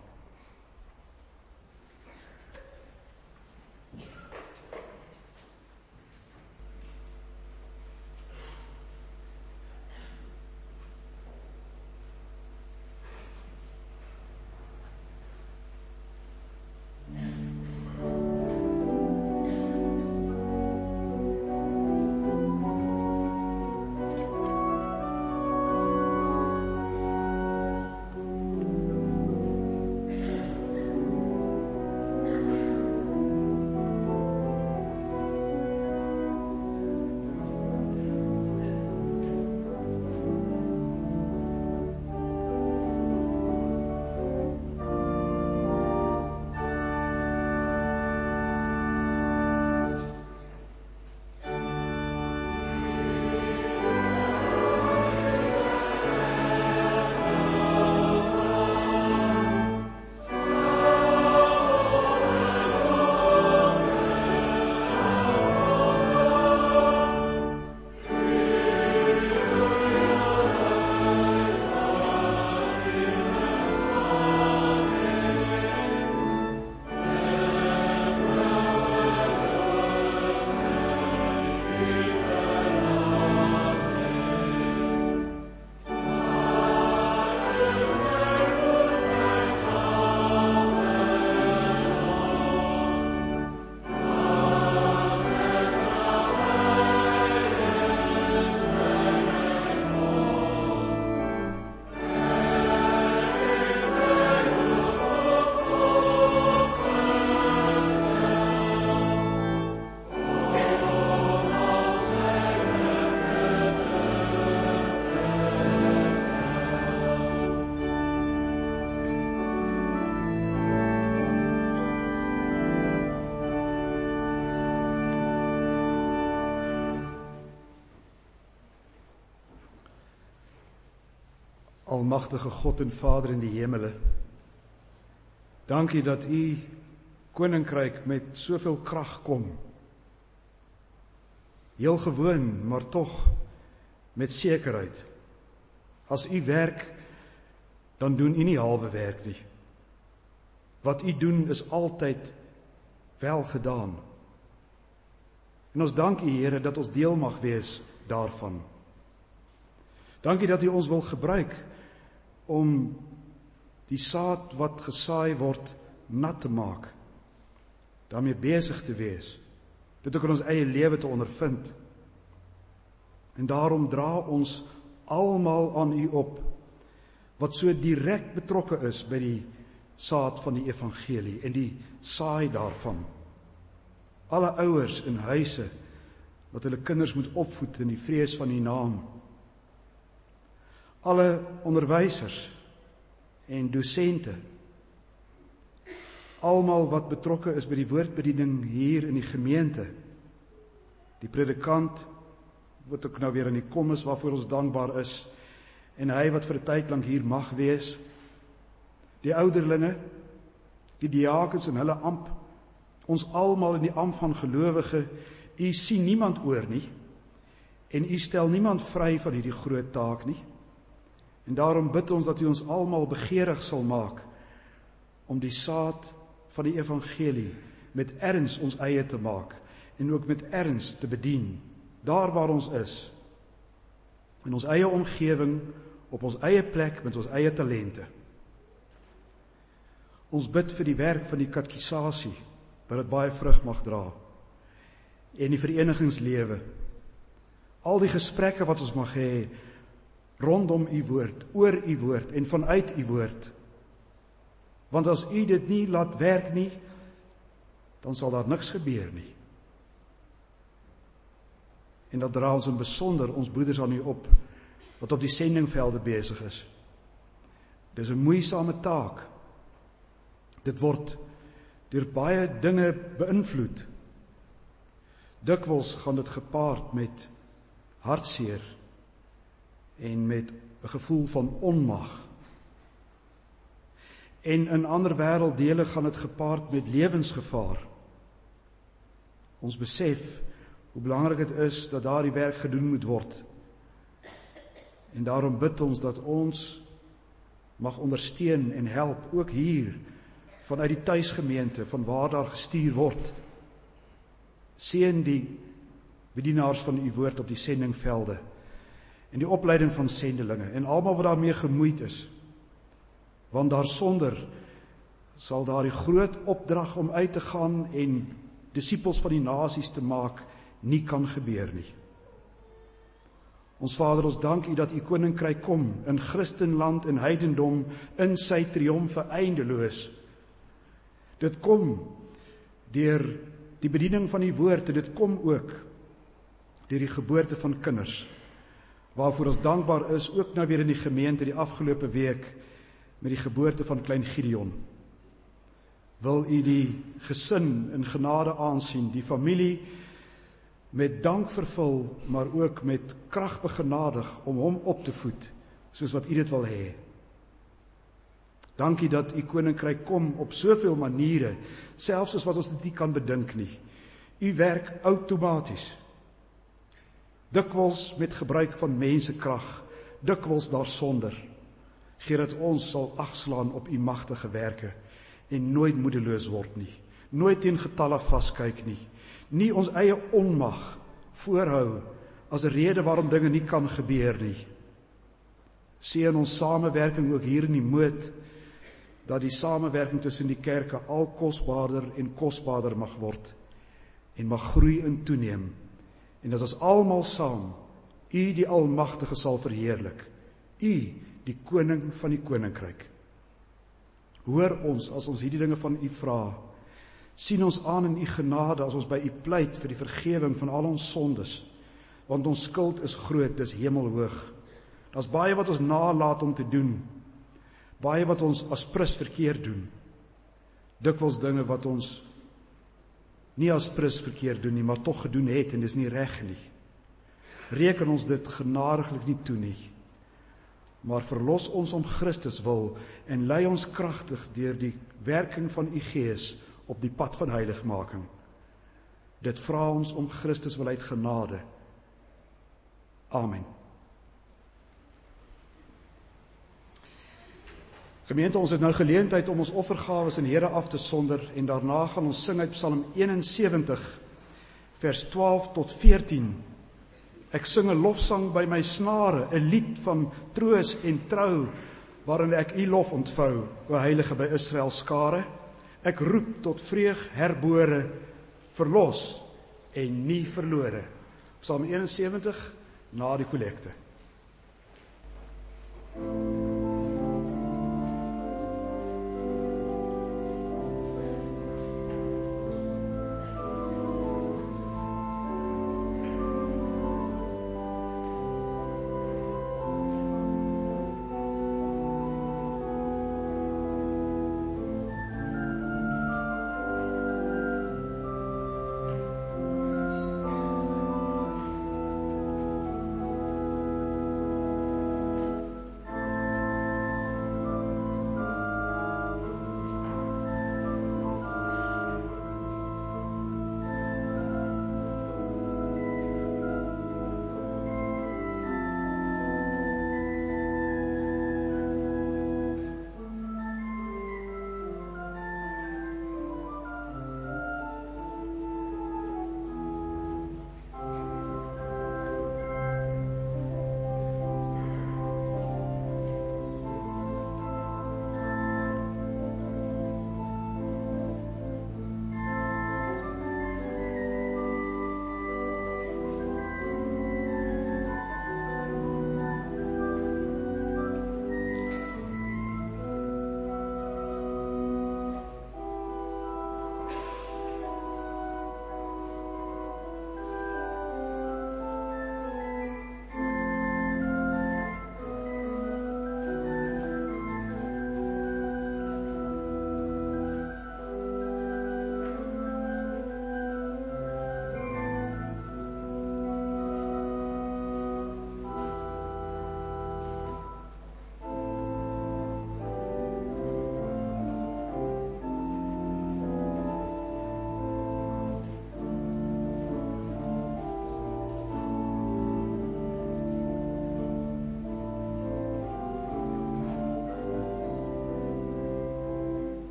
Almagtige God en Vader in die hemele, dankie dat U koninkryk met soveel krag kom. Heel gewoon, maar tog met sekerheid. As U werk, dan doen U nie halwe werk nie. Wat U doen is altyd wel gedaan. En ons dank U, Here, dat ons deel mag wees daarvan. Dankie dat U ons wil gebruik om die saad wat gesaai word nat te maak, daarmee besig te wees, dit ook in ons eie lewe te ondervind. En daarom dra ons almal aan U op, wat so direk betrokke is by die saad van die evangelie en die saai daarvan. Alle ouers in huise, wat hulle kinders moet opvoed in die vrees van U naam. Alle onderwysers en dosente, almal wat betrokke is by die woordbediening hier in die gemeente, die predikant, wat ook nou weer in die kom is, waarvoor ons dankbaar is, en hy wat vir 'n tyd lank hier mag wees, die ouderlinge, die diakens in hulle amp, ons almal in die amp van gelowige, U sien niemand oor nie, en U stel niemand vry van hierdie groot taak nie. En daarom bid ons dat U ons almal begeerig sal maak om die saad van die evangelie met erns ons eie te maak en ook met erns te bedien, daar waar ons is, in ons eie omgewing, op ons eie plek, met ons eie talente. Ons bid vir die werk van die katkisasie, dat dit baie vrug mag dra, en die verenigingslewe, al die gesprekke wat ons mag hê, rondom U woord, oor U woord en vanuit U woord. Want as U dit nie laat werk nie, dan sal daar niks gebeur nie. En dat dra ons in besonder ons broeders aan U op, wat op die sendingvelde besig is. Dis 'n moeisame taak. Dit word deur baie dinge beïnvloed. Dikwels gaan dit gepaard met hartseer en met 'n gevoel van onmag. En in ander wêrelddele gaan dit gepaard met lewensgevaar. Ons besef hoe belangrik dit is dat daardie werk gedoen moet word. En daarom bid ons dat ons mag ondersteun en help, ook hier, vanuit die tuisgemeente, van waar daar gestuur word. Seën die bedienaars van U woord op die sendingvelde, en die opleiding van sendelinge, en almal wat daarmee gemoeid is, want daarsonder sal daar die groot opdrag om uit te gaan en disippels van die nasies te maak, nie kan gebeur nie. Ons Vader, ons dank U dat U koninkryk kom, in Christenland en heidendom, in sy triomfe eindeloos. Dit kom deur die bediening van die woord, en dit kom ook deur die geboorte van kinders, waarvoor ons dankbaar is, ook nou weer in die gemeente die afgelope week, met die geboorte van klein Gideon. Wil U die gesin in genade aansien, die familie met dank vervul, maar ook met krag begenadig om hom op te voed, soos wat U dit wil hê. Dankie dat U koninkryk kom op soveel maniere, selfs as wat ons dit nie kan bedink nie. U werk outomaties, dikwels met gebruik van mensekrag, dikwels daarsonder. Gee dat ons sal agslaan op U magtige werke en nooit moedeloos word nie, nooit teen getalle vaskyk nie, nie ons eie onmag voorhou as 'n rede waarom dinge nie kan gebeur nie. Seën ons samewerking ook hier in die Moot, dat die samewerking tussen die kerke al kosbaarder en kosbaarder mag word en mag groei en toeneem, en dat ons almal saam U die Almagtige sal verheerlik, U die koning van die koninkryk. Hoor ons as ons hierdie dinge van U vra, sien ons aan in U genade as ons by U pleit vir die vergewing van al ons sondes, want ons skuld is groot, dis hemelhoog. Daar's baie wat ons nalat om te doen, baie wat ons as prins verkeerd doen, dikwels dinge wat ons nie as prins verkeerd doen nie, maar tog gedoen het, en dis nie reg nie. Reken ons dit genadiglik nie toe nie, maar verlos ons om Christus wil en lei ons kragtig deur die werking van u Gees op die pad van heiligmaking. Dit vra ons om Christus wil uit genade. Amen. Gemeente, ons het nou geleentheid om ons offergawes in Here af te sonder en daarna gaan ons sing uit Psalm eenensewentig, vers twaalf tot veertien. Ek sing 'n lofsang by my snare, 'n lied van troos en trou, waarin ek u lof ontvou, o Heilige by Israel skare. Ek roep tot vreug herbore, verlos en nie verlore. Psalm eenensewentig, na die kollekte.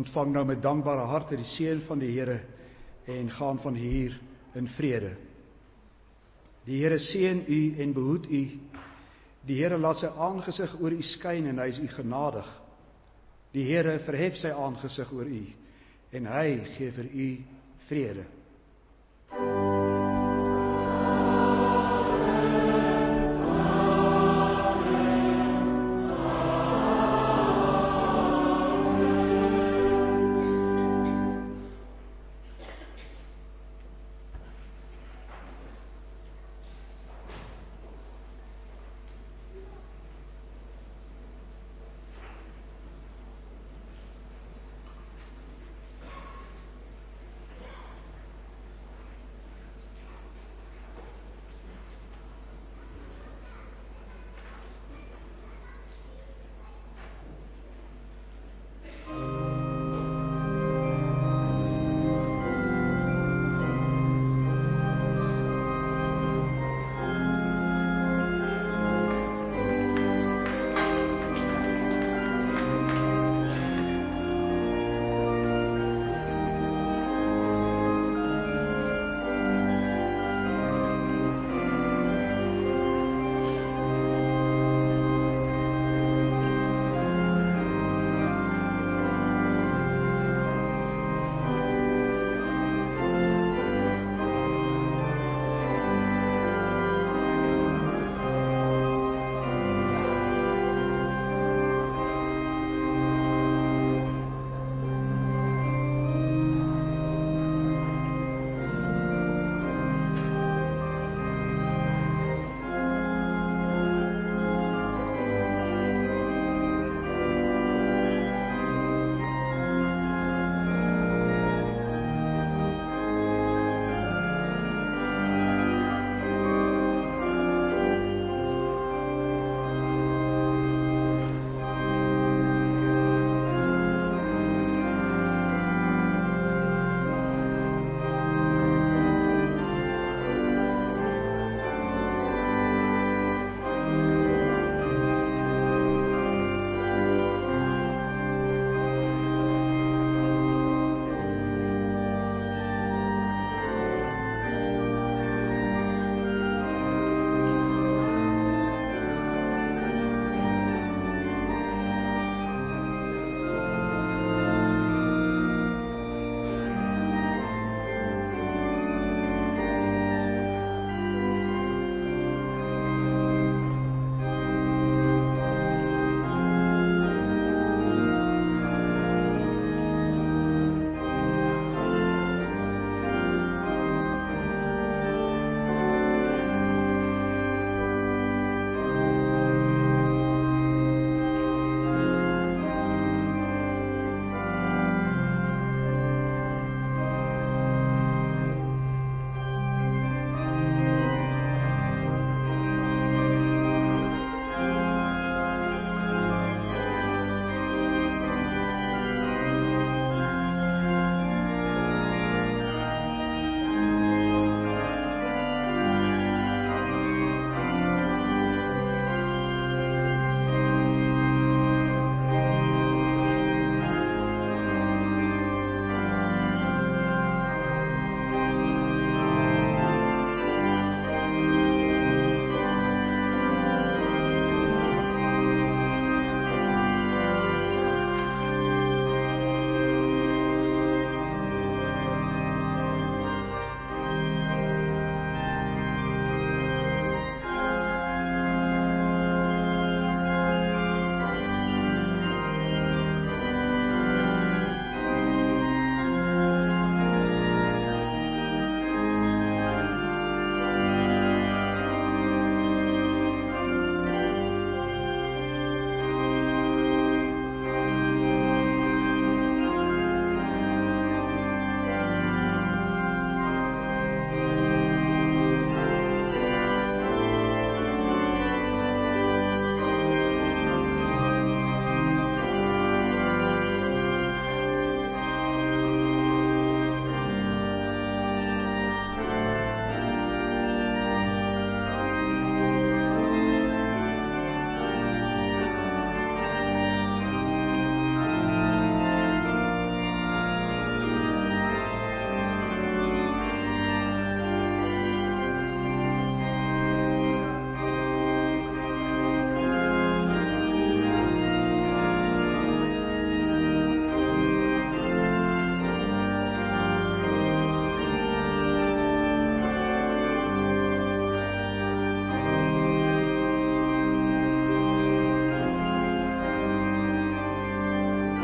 ontvang nou met dankbare harte die seën van die Here en gaan van hier in vrede. Die Here seën u en behoed u. Die Here laat sy aangesig oor u skyn en hy is u genadig. Die Here verhef sy aangesig oor u en hy gee vir u vrede.